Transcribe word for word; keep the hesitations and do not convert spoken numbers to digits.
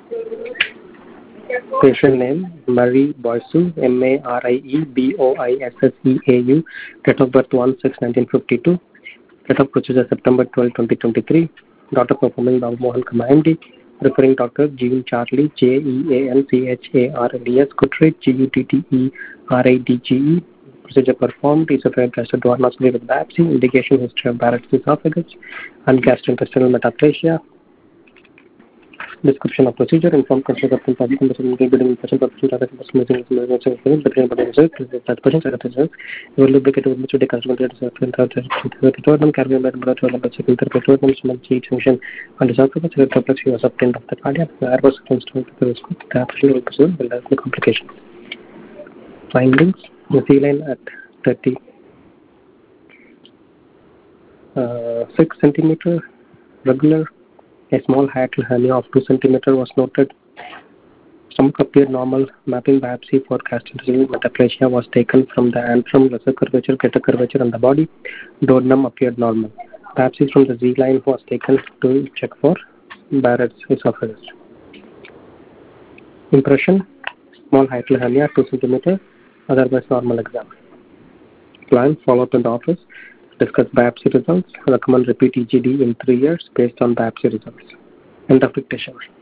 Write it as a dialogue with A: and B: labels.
A: Patient name Marie Boisseau, M A R I E B O I S S E A U, date of birth one six nineteen fifty-two, date of procedure September twelfth twenty twenty-three, doctor performing Babu Mohan Kama M D, referring doctor Jean Charlie J E A N C H A R D S, Guttridge G U T T E R I D G E, procedure performed, esophageal gastroduodenoscopy with biopsy, indication history of Barrett's esophagus and gastrointestinal metaplasia. Description of procedure: informed consent of patient including patient permission to patient missing between patient that patient secretary will lubricate with much deconstruct the cardiac by the second perpetual cheat function and esophagus complex was obtained of the cardiac airbus instrument the patient will pursue will have the complication. Findings: the C-line at thirty uh, six centimeter regular. A small hiatal hernia of two centimeters was noted. Stomach appeared normal. Mapping biopsy for gastrointestinal metaplasia was taken from the antrum, lesser curvature, greater curvature, and the body. Duodenum appeared normal. Biopsy from the Z-line was taken to check for Barrett's esophagus. Impression: small hiatal hernia, two centimeters, otherwise normal exam. Plan: follow up in the office. Discuss biopsy results. Recommend repeat E G D in three years based on biopsy results. End of dictation.